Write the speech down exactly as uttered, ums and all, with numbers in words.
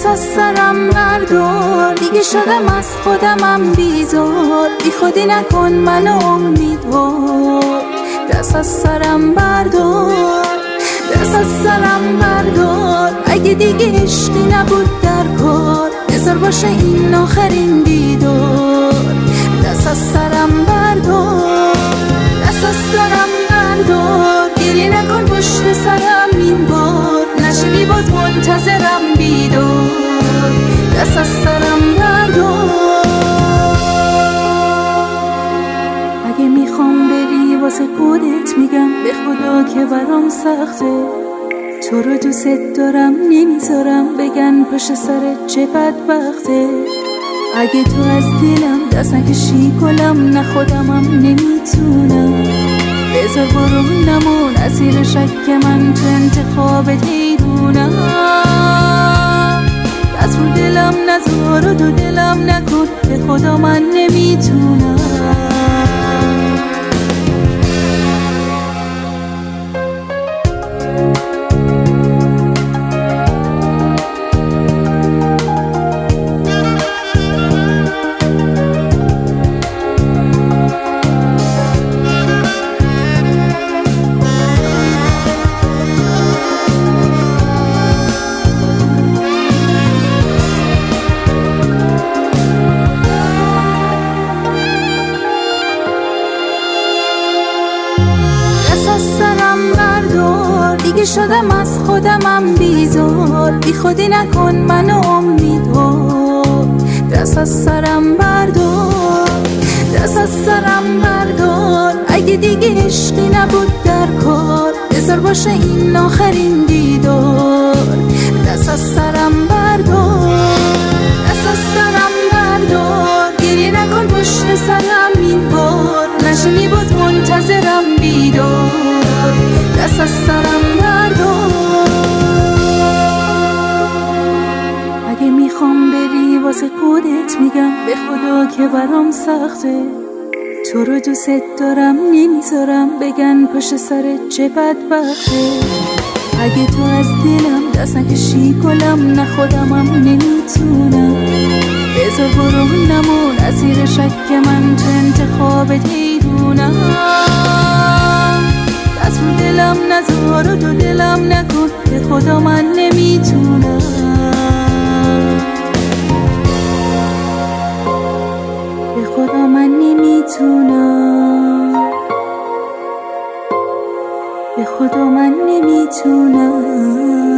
از سرم بردار، دیگه شدم از خودمم بیزار، بی خودی نکن منو امیدوار. دست از سرم بردار، دست از سرم بردار، اگه دیگه عشقی نبود در کار، بذار باشه این آخرین دیدار. دست از سرم بردار، دست از سرم بردار، گریه نکن پشت سرم این بار، نشینی باز منتظرم بیدار. دست از سرم بردار. اگه میخوام بری واسه خودت میگم به خدا که برام سخته، تو رو دوست دارم نمیذارم بگن پشت سرت چه بدبخته. اگه تو از دلم دست نکشی گلم، نه خودمم نمیتونم، بذار برو نمون اسیر شک من تو انتخابت حیرونم. دست رو دلم نذار و دو دلم نکن، به خدا من نمیتونم. سرم بردار، دیگه شدم از خودمم بیزار، بی خودی نکن منو امیدوار. دست از سرم بردار، دست از سرم بردار، اگه دیگه عشقی نبود در کار، بذار باشه این آخرین دیدار. دست از سرم بردار، دست از سرم بردار، گریه نکن پشت سرم این بار، نشینی باز منتظرم بیدار. دست از سرم بردار. اگه میخوام بری واسه خودت میگم به خدا که برام سخته، تو رو دوست دارم نمیذارم بگن پشت سرت چه بدبخته. اگه تو از دلم دست نکشی گلم، نه خودمم نمیتونم، بذار برو نمون اسیر شک من تو انتخابت حیرونم. دست رو دلم نذار و دو دلم نکن، به خدا من نمیتونم. به خدا من نمیتونم، به خدا من نمیتونم.